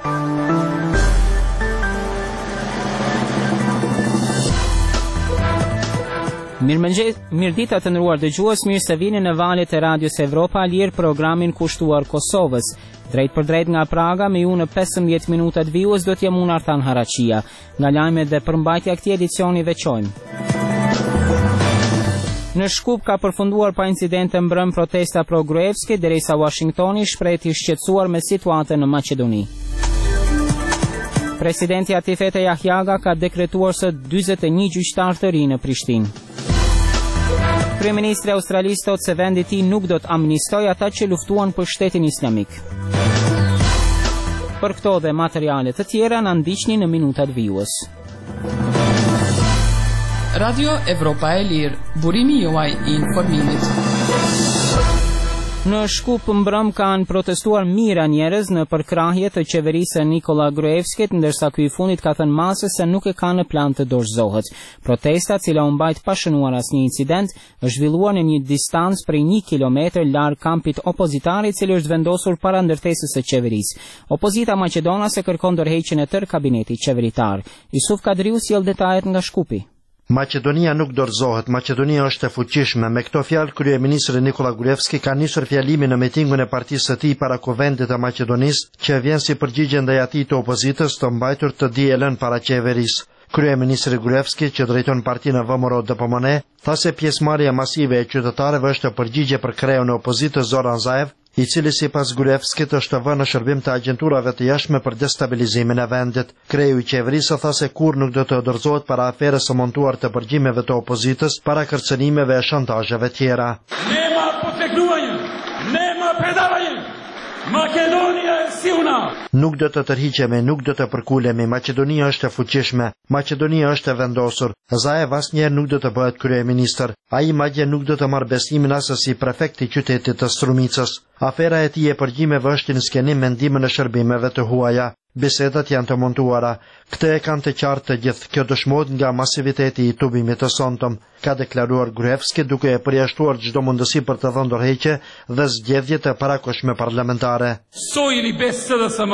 Mirëdita të nderuar dëgjues, mirë se vini në valët e Radios Evropa Lirë, programin kushtuar Kosovës. Drejt për drejt nga Praga, me ju në 15 minutat vijues do t'jem unë Artan Haraqia. Nga lajmet dhe përmbajtja këtij edicioni veçojmë. Në Shkup ka përfunduar pa incidente mbrëm protesta pro Gruevski, derisa Washingtoni shpreh i shqetësuar me situatën në Maqedoni. Presidenti Atifete Jahjaga ka dekretuar së 41 gjyqtar të ri në Prishtinë. Kryeministri australisë thotë se vendi i tij nuk do të amnistojë ata që luftuan për shtetin islamik. Për këto dhe materiale të tjera na ndiqni në minutat vijues. Radio Evropa e Lirë, burimi juaj i informimit. Në Shkup mbrëm kanë protestuar mira njerëz në përkrahje të qeverisë Nikola Gruevskit, ndërsa ky i fundit ka thënë masës se nuk e ka në plan të dorëzohet. Protesta, cila u mbajt pa shënuar asnjë incident, është zhvilluar në një distancë prej 1 kilometër larg kampit opozitar, i cili është vendosur para ndërtesës së qeverisë. Opozita maqedonase kërkon ndërheqjen e tërë kabinetit qeveritar. Yusuf Kadriu sjell detajet nga Shkupi. Maqedonia nuk dorëzohet, Maqedonia është e fuqishme. Me këto fjalë, kryeministri Nikola Gruevski ka nisur fjalimin në mitingun e partisë së tij para Kuvendit të Maqedonisë, që vjen si përgjigje ndaj atij të opozitës të mbajtur të dielën para qeverisë. Kryeministri Gruevski, që drejton partinë VMRO DPMNE, tha se pjesëmarrja masive e qytetarëve është përgjigje për kreun e opozitës Zoran Zaev, i cili sipas Gruevskit është vënë në shërbim të agjenturave të jashtme për destabilizimin e vendit. Kreu i qeverisë tha se kur nuk do të dorëzohet para aferës së montuar të përgjimeve të opozitës, para kërcënimeve e shantazheve tjera. Nema potegnuanje, nema predavanje. Makedonia e siuna. Nuk do të tërhiqemi, nuk do të përkulemi. Maqedonia është e fuqishme. Maqedonia është e vendosur. Zaev asnjëherë nuk do të bëhet kryeministër. Ai madje nuk do të marrë besimin as si prefekt i qytetit të Strumicës. Afera e tij e përgjimeve është në skenim me ndihmën e shërbimeve të huaja. Bisedat janë të montuara. Këtë e kanë të qartë të gjithë. Kjo dëshmohet nga masiviteti i tubimit të sonëm, ka deklaruar Gruevski, duke e përjashtuar çdo mundësi për të dhënë dorëheqje dhe zgjedhje të parakoshme parlamentare. Sojili bez SDSM,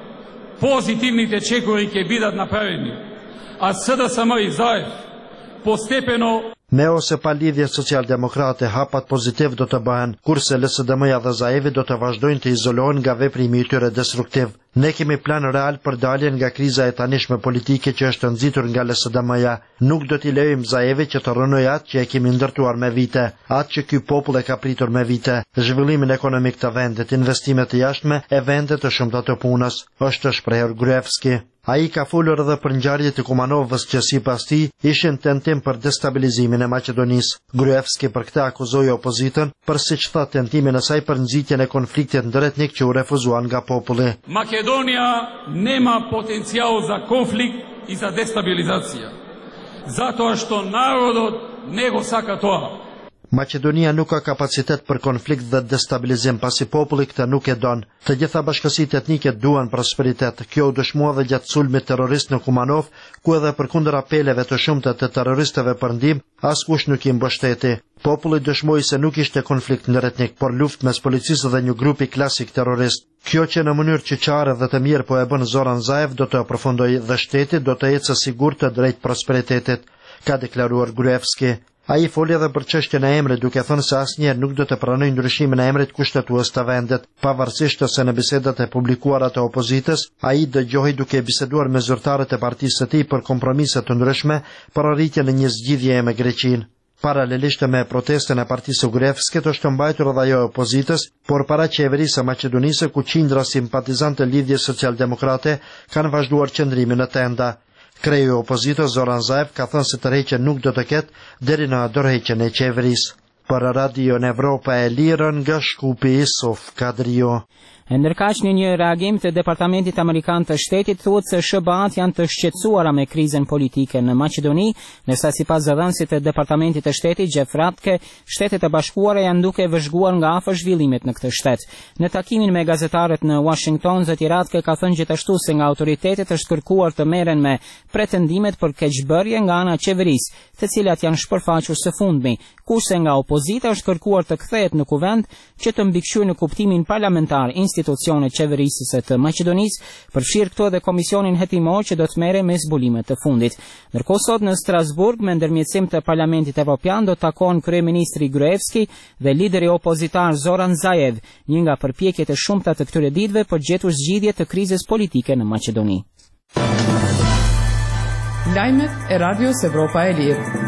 pozitivni të čekovi ke bidat napravljeni, a SDSM i Zaev postepeno. Me ose pa lidhje socialdemokrate, hapat pozitiv do të bëhen, kurse LSDM-ja dhe Zaevi do të vazhdojnë të izolohen nga veprimi i tyre destruktiv. Ne kemi plan real për daljen nga kriza e tanishme politike që është nxitur nga LSDM-ja. Nuk do t'i lejmë Zaevi që të rënojë atë që e kemi ndërtuar me vite, atë që ky popull e ka pritur me vite, zhvillimin ekonomik të vendit, investimet të jashtme e vende të shumta të punës, është shprehur Gruevski. Ai ka folur edhe për ngjarjet e Kumanovës që sipas tij ishin tentim për destabilizimin e Maqedonisë. Gruevski për këtë akuzoi opozitën për, siç tha, tentimin e saj për nxitjen e konfliktit ndëretnik që u refuzuan nga populli. Makedonia nema potencijal za konflikt i za destabilizacija. Zato što narodot nego saka toa. Maqedonia nuk ka kapacitet për konflikt dhe destabilizim, pasi populli këtë nuk e don. Të gjitha bashkësitë etnike duan prosperitet. Kjo u dëshmua dhe gjatë sulmit terrorist në Kumanov, ku edhe përkundër apeleve të shumta të terroristëve për ndihmë, askush nuk i mbështeti. Populli dëshmoi se nuk ishte konflikt ndëretnik, por luftë mes policisë dhe një grupi klasik terrorist. Kjo që në mënyrë qyqare dhe të mirë po e bën Zoran Zaev do të përfundojë dhe shteti do të ecë së sigurt drejt prosperitetit, ka deklaruar Gruevski. Ai foli edhe për çështjen e emrit, duke thënë se asnjëherë nuk do të pranojë ndryshimin e emrit kushtetues të vendit. Pavarësisht se në bisedat e publikuara të opozitës, ai dëgjohej duke biseduar me zyrtarët e partisë së tij për kompromise të ndryshme për arritjen e një zgjidhjeje me Greqinë. Paralelisht me protestën e partisë Gruevskit është mbajtur edhe ajo e opozitës, por para qeverisë së Maqedonisë, ku qindra simpatizantë të lidhjes socialdemokrate kanë vazhduar qëndrimin në tenda. Kreu i opozitës Zoran Zaev ka thënë se tërheqja nuk do të ketë deri në dorëheqjen e qeverisë. Për Radio Evropa e Lirë nga Shkupi, Yusuf Kadriu. Ndërkaq në një reagim të Departamentit Amerikan të Shtetit thuhet se SBA-t janë të shqetësuara me krizën politike në Maqedoni, ndërsa sipas zëdhënësit të Departamentit të Shtetit Jeff Ratke, Shtetet e Bashkuara janë duke vëzhguar nga afër zhvillimet në këtë shtet. Në takimin me gazetarët në Washington, zoti Ratke ka thënë gjithashtu se nga autoritetet është kërkuar të merren me pretendimet për keqbërje nga ana e qeverisë, të cilat janë shpërfaqur së fundmi, kurse nga opozita është kërkuar të kthehet në kuvend që të mbikëqyrë në kuptimin parlamentar institucionet qeverisëse të Maqedonisë, përfshirë këto dhe komisionin hetimor që do të merret me zbulimet të fundit. Ndërkohë sot në Strasburg me ndërmjetësim të Parlamentit Evropian do takohen kryeministri Gruevski dhe lideri opozitar Zoran Zaev, një nga përpjekjet e shumta të këtyre ditëve për gjetur zgjidhje të krizës politike në Maqedoni. Lajmet e Radios Evropa e Lirë.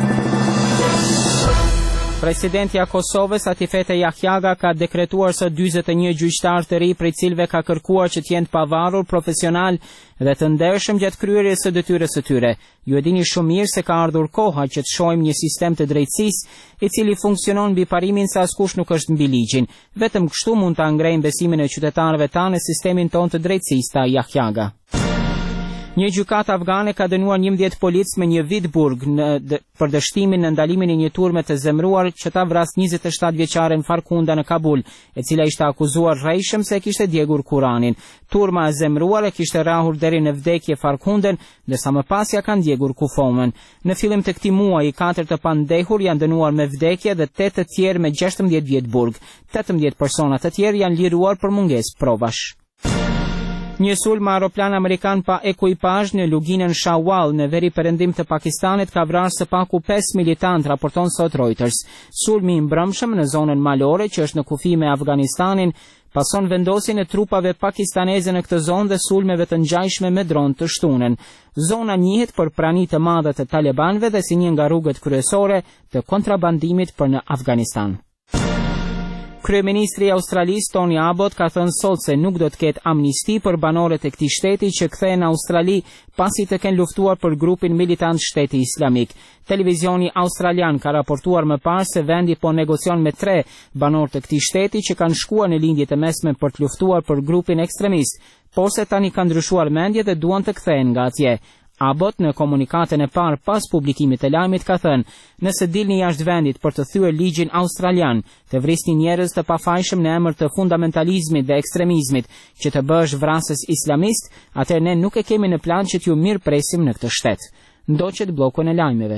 Presidentja Kosovës Atifete Jahjaga ka dekretuar së 41 gjyqtar të ri, prej cilëve ka kërkuar që të jenë të pavarur, profesional dhe të ndershëm gjatë kryerjes së detyrës së tyre. Ju e dini shumë mirë se ka ardhur koha që të shohim një sistem të drejtësisë i cili funksionon mbi parimin se askush nuk është mbi ligjin. Vetëm kështu mund ta ngrejmë besimin e qytetarëve tanë në sistemin tonë të drejtësisë, tha Jahjaga. Një gjykatë afgane ka dënuar 11 policë me një vit burg për dështimin në ndalimin e një turme të zemruar që ta vras 27 vjeçaren Farkunda në Kabul, e cila ishte akuzuar rrejshëm se kishte djegur Kuranin. Turma e zemruar e kishte rrahur deri në vdekje Farkunden, ndërsa më pas ja kanë djegur Kufomen. Në fillim të këtij muaji, 4 të pandehur janë dënuar me vdekje dhe 8 të tjerë me 16 vjet burg. 18 persona të tjerë janë liruar për mungesë provash. Një sulm me aeroplan amerikan pa ekuipazh në luginën Shawal në veri perëndim të Pakistanit ka vrarë së paku 5 militant, raporton sot Reuters. Sulmi i mbrëmshëm në zonën malore që është në kufi me Afganistanin pason vendosjen e trupave pakistaneze në këtë zonë dhe sulmeve të ngjajshme me dron të shtunën. Zona njihet për prani të madhe të talibanëve dhe si një nga rrugët kryesore të kontrabandimit për në Afganistan. Kryeministri i Australisë Tony Abbott ka thënë sot se nuk do të ketë amnisti për banorët e këtij shteti që kthehen në Australi pasi të kenë luftuar për grupin militant Shteti Islamik. Televizioni australian ka raportuar më parë se vendi po negocion me 3 banorë të këtij shteti që kanë shkuar në lindjet e mesme për të luftuar për grupin ekstremist, por se tani kanë ndryshuar mendje dhe duan të kthehen nga atje. Abbott në komunikatën e parë pas publikimit të lajmit ka thënë: "Nëse dilni jashtë vendit për të thyer ligjin australian, të vrisni njerëz të pafajshëm në emër të fundamentalizmit dhe ekstremizmit, që të bëhesh vrasës islamist, atëherë ne nuk e kemi në plan që t'ju mirëpresim në këtë shtet." Ndoqet bllokun e lajmeve.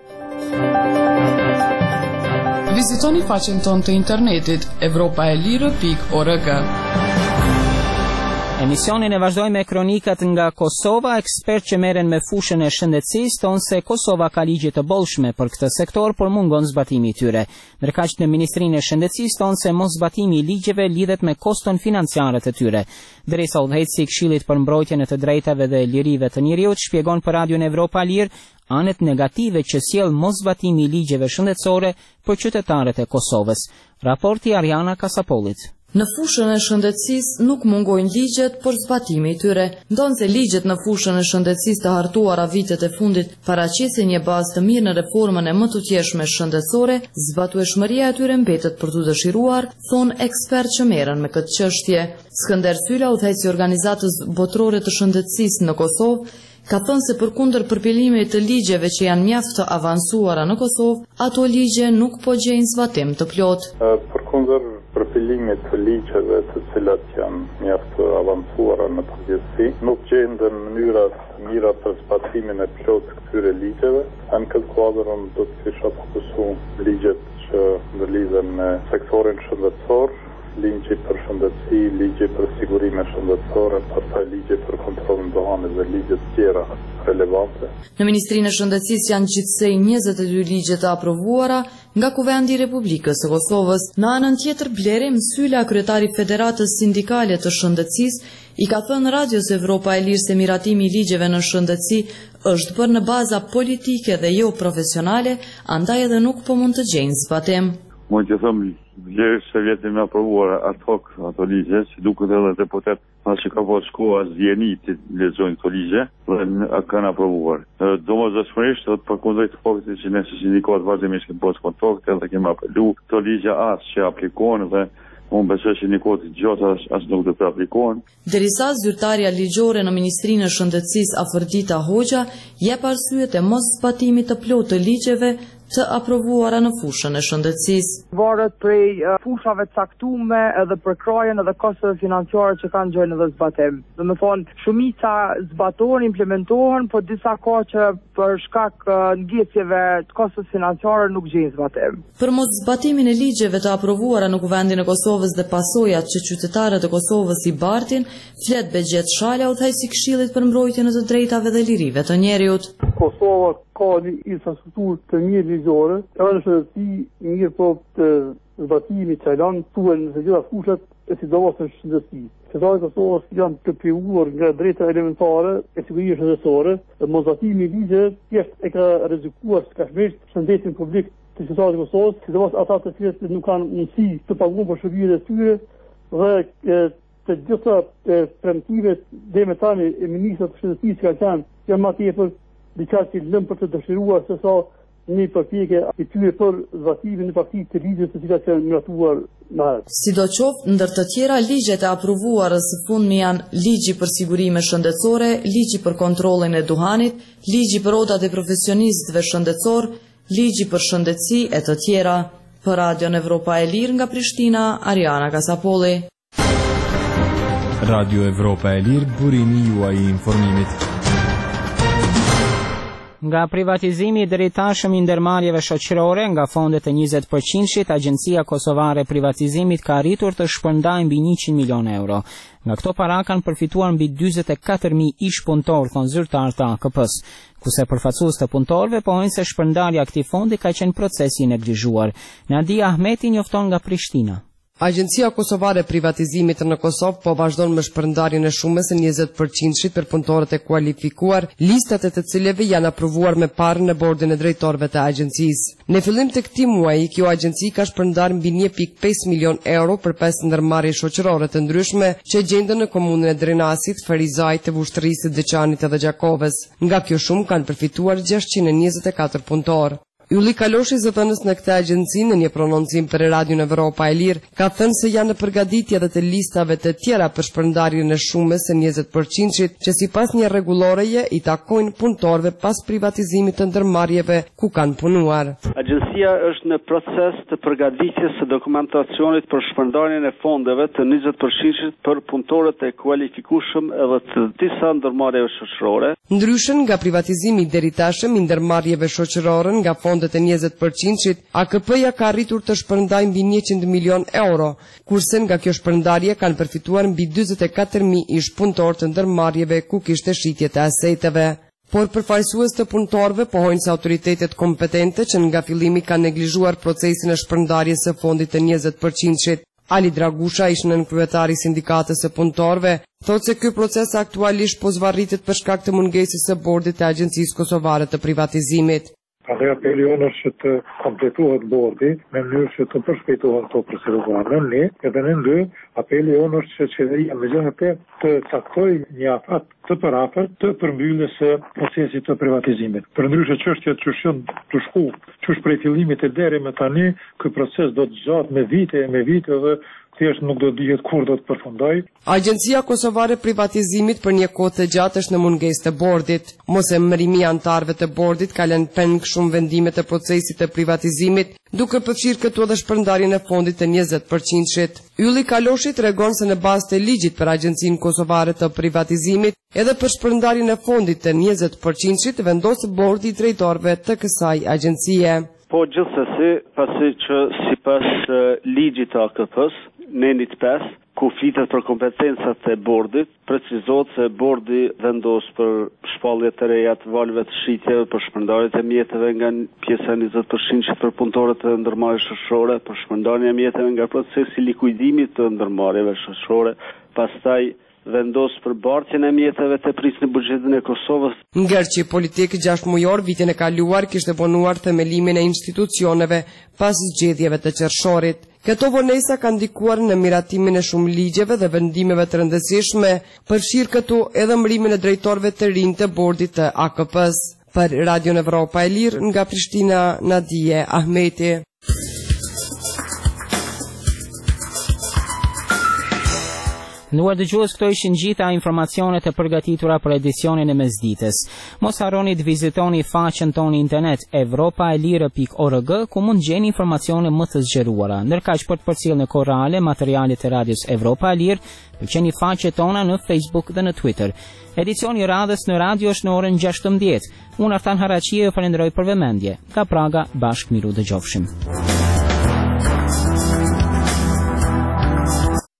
Vizitoni faqen tonë të internetit europaelire.org. Emisionin e vazhdojmë me kronikat nga Kosova. Ekspert që merren me fushën e shëndetësisë thonë se Kosova ka ligje të bollshme për këtë sektor, por mungon zbatimi i tyre. Ndërkaq në Ministrinë e Shëndetësisë thonë se mos zbatimi i ligjeve lidhet me koston financiare të tyre. Drejsa udhëheqësi i Këshillit për mbrojtjen e të drejtave dhe lirive të njerëzit shpjegon për Radion Evropa Lirë anet negative që sjell mos zbatimi i ligjeve shëndetësore për qytetarët e Kosovës. Raporti Ariana Kasapolit. Në fushën e shëndetësisë nuk mungojnë ligjet për zbatimi i tyre. Ndonë se ligjet në fushën e shëndetësisë të hartuara vitet e fundit paraqesin një bazë të mirë në reformën e më të tjeshme shëndetësore, zbatueshmëria e tyre mbetet për të dëshiruar, thonë ekspert që merren me këtë çështje. Skënder Sylla, udhëheqësi i organizatës botërore të shëndetësisë në Kosovë, ka thënë se përkundër përpilimit të ligjeve që janë mjaft të avancuara në Kosovë, ato ligje nuk po gjejnë zbatim të plotë. Përkundër përpilimit të ligjeve të cilat janë mjaft të avancuara në përgjithësi, nuk gjenden mënyra të mira për zbatimin e plotë të këtyre ligjeve. Në këtë kuadër do të kisha fokusuar ligjet që ndërlidhen me sektorin shëndetësor, ligji për shëndetësi, ligji për sigurime shëndetësore, pastaj ligji për kontrollin dohane dhe ligje të tjera relevante. Në Ministrinë e Shëndetësisë janë gjithsej 22 ligje të aprovuara nga Kuvendi i Republikës së Kosovës. Në anën tjetër, Blerim Sylla, kryetari Federatës Sindikale të Shëndetësisë, i ka thënë Radios Evropa e Lirë se miratimi i ligjeve në shëndetësi është bërë në baza politike dhe jo profesionale, andaj edhe nuk po mund të gjejnë zbatim. Mund të them vlerë se vjetin me aprovuar ad hoc ato ligje, si duket edhe deputet që ka po shkoa zjeni të lexojnë këto ligje dhe kanë aprovuar. Domosdoshmërisht do të përkundrejt faktit që ne si sindikat vazhdimisht kemi pas kontakte dhe kemi apelu këto ligje që aplikohen dhe unë besoj që një kohë gjatë as nuk do të aplikohen. Derisa zyrtarja ligjore në Ministrinë e Shëndetësisë Afërdita Hoxha jep arsyet e mos zbatimit të plotë të ligjeve të aprovuara në fushën e shëndetësisë. Varet prej fushave caktume edhe për krajen edhe kosteve financiare që kanë gjojnë edhe zbatim. Dhe me thonë, shumica zbatohen, implementohen, po disa ka që për shkak ngecjeve të kosteve financiare nuk gjejnë zbatim. Për mos zbatimin e ligjeve të aprovuara në kuvendin e Kosovës dhe pasojat që qytetarët e Kosovës i bartin, flet Begjet Shala, udhëheqësi i Këshillit për mbrojtjen e të drejtave dhe lirive të njeriut. Kosova ka një infrastrukturë të mirë ligjore, edhe në shëndetësi mirë po të zbatimi që lanë tuhen në të gjitha fushat e sidomos në shëndetësi. Qytetarët e Kosovës janë të privuar nga drejta elementare e sigurisë shëndetësore, dhe mos zbatimi i ligjeve thjesht e ka rrezikuar skajshmërisht shëndetin publik të qytetarëve të Kosovës, sidomos ata të cilët nuk kanë mundësi të paguajnë për shërbimet e tyre dhe të gjitha premtimet dhe me tani e ministrat të shëndetësisë që kanë janë më tepër diçka që lëm për të dëshiruar se sa një përpjekje i tyre për zbatimin në praktikë të ligjit të cilat janë miratuar më herët. Sidoqoftë, ndër të tjera, ligjet e aprovuara së fundmi janë ligji për sigurime shëndetësore, ligji për kontrollin e duhanit, ligji për odat e profesionistëve shëndetësor, ligji për shëndetësi e të tjera. Për Radion Evropa e Lirë nga Prishtina, Ariana Kasapolli. Radio Evropa e Lirë, burimi juaj i informimit. Nga privatizimi i drejtashëm i ndërmarrjeve shoqërore nga fondet e 20%, Agjencia Kosovare e Privatizimit ka arritur të shpërndajë mbi 100 milion euro. Nga këto para kanë përfituar mbi 44.000 ish punëtor, thonë zyrtar të AKP-s. Kurse përfaqësues të punëtorëve pohojnë se shpërndarja e këtij fondi ka qenë proces i neglizhuar. Nadia Ahmeti njofton nga Prishtina. Agjencia Kosovare e Privatizimit në Kosovë po vazhdon me shpërndarjen e shumës së 20% për punëtorët e kualifikuar, listat e të cilëve janë aprovuar me parë në bordin e drejtorëve të agjencisë. Në fillim të këtij muaji, kjo agjenci ka shpërndarë mbi 1.5 milion euro për 5 ndërmarrje shoqërore të ndryshme që gjenden në komunën e Drenasit, Ferizajt, të Vushtrrisë, Deçanit dhe Gjakovës. Nga kjo shumë kanë përfituar 624 punëtorë. Ylli Kaloshi, zëdhënës në këtë agjenci, në një prononcim për Radion Evropa e Lirë, ka thënë se janë në përgatitje dhe të listave të tjera për shpërndarjen e shumës së 20% që sipas një rregulloreje i takojnë punëtorëve pas privatizimit të ndërmarrjeve ku kanë punuar. Agjencia është në proces të përgatitjes së dokumentacionit për shpërndarjen e fondeve të 20% për punëtorët e kualifikueshëm edhe të disa ndërmarrjeve shoqërore. Ndryshe nga privatizimi deri tashmë i ndërmarrjeve shoqërore nga fondet e 20%, AKP-ja ka arritur të shpërndajë mbi 100 milion euro, kurse nga kjo shpërndarje kanë përfituar mbi 44.000 ish punëtor të ndërmarrjeve ku kishte shitje të aseteve. Por përfaqësues të punëtorëve pohojnë se autoritetet kompetente që nga fillimi kanë neglizhuar procesin e shpërndarjes së fondit të 20%. Ali Dragusha, ish nënkryetari i sindikatës së punëtorëve, thotë se ky proces aktualisht po zvarritet për shkak të mungesës së bordit të Agjencisë Kosovare të Privatizimit. Prandaj apeli jonë është që të kompletohet bordi me mënyrë që të përshpejtohen këto procedura. Në një, edhe në dy, apeli jonë është që qeveria me gjëhet të caktoj një afat të parafort të përmbylljes së procesit të privatizimit. Përndryshe çështjet që janë të shku, çush prej fillimit deri më tani, ky proces do të zgjat me vite dhe thjesht nuk do të dihet kur do të përfundojë. Agjencia Kosovare e Privatizimit për një kohë të gjatë është në mungesë të bordit. Mosemërimi i anëtarëve të bordit ka lënë peng shumë vendime të procesit të privatizimit, duke përfshirë këtu edhe shpërndarjen e fondit të 20%. Ylli Kaloshi tregon se në bazë të ligjit për Agjencinë Kosovare të Privatizimit, edhe për shpërndarjen e fondit të 20% vendos bordi i drejtorëve të kësaj agjencie. Po gjithsesi, pasi që sipas ligjit të AKP-s, nenit 5, ku flitet për kompetencat e bordit, precizohet se bordi vendos për shpalljet e reja të valëve të shitjeve, për shpërndarjet e mjeteve nga pjesa 20% për punëtorët e ndërmarrjeve shoqërore, për shpërndarjen e mjeteve nga procesi i likuidimit të ndërmarrjeve shoqërore, pastaj vendos për bartjen e mjeteve të prisë në buxhetin e Kosovës. Ngërçi politik 6 mujor vitin e kaluar kishte vonuar themelimin e institucioneve pas zgjedhjeve të qershorit. Këto vonesa kanë ndikuar në miratimin e shumë ligjeve dhe vendimeve të rëndësishme, përfshirë këtu edhe mbrimin e drejtorëve të rinj të bordit të AKP-s. Për Radion Evropa e Lirë nga Prishtina, Nadia Ahmeti. Nduar dëgjues, këto ishin gjitha informacionet e përgatitura për edicionin e mesdites. Mos harroni të vizitoni faqen tonë internet europaelire.org ku mund gjeni informacione më të zgjeruara. Ndërkaq për të përcjellë në kohë reale materialet e radios Europa e Lirë, pëlqeni faqet tona në Facebook dhe në Twitter. Edicioni i radhës në radio është në orën 16. Unë Artan Haraqie ju falenderoj për vëmendje. Nga Praga, bashkë miru dëgjofshim.